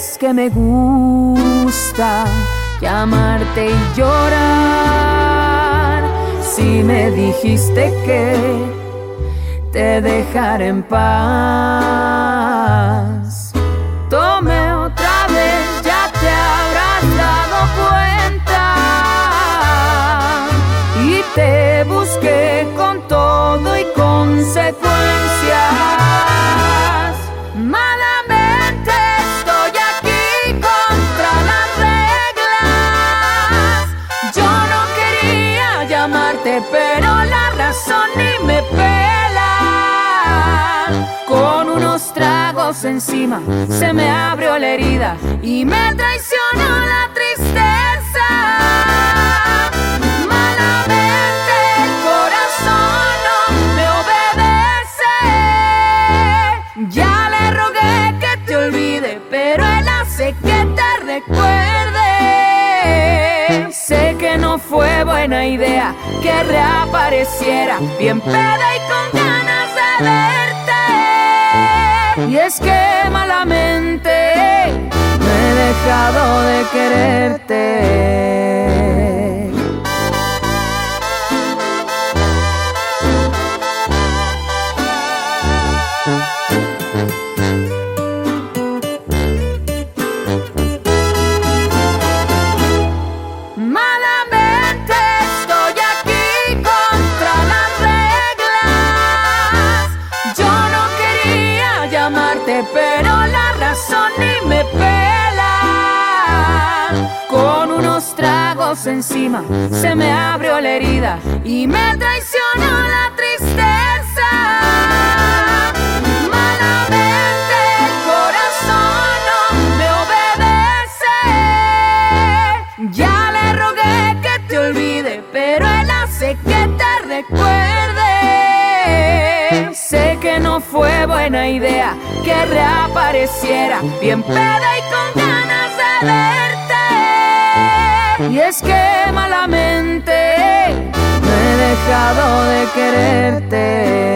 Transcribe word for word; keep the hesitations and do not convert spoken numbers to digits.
es que me gusta llamarte y llorar. Si me dijiste que te dejaré en paz, tome otra vez, ya te habrás dado cuenta. Y te busqué con todo y consecuencias. Malamente estoy aquí contra las reglas. Yo no quería llamarte, pero la razón ni me pela. Con unos tragos encima se me abrió la herida y me traicionó la tristeza. Malamente el corazón no me obedece. Ya le rogué que te olvide, pero él hace que te recuerde. Sé que no fue buena idea que reapareciera bien peda y con ganas de verte. Y es que malamente me he dejado de quererte. Malamente estoy aquí contra las reglas. Yo no quería llamarte, pero la razón ni me pela. Con unos tragos encima se me abrió la herida y me traicionó la tristeza. Malamente el corazón no me obedece. Ya le rogué que te olvide, pero él hace que te recuerde. Sé que no fue buena idea que reapareciera bien peda y con ganas de verte. Y es que malamente me he dejado de quererte.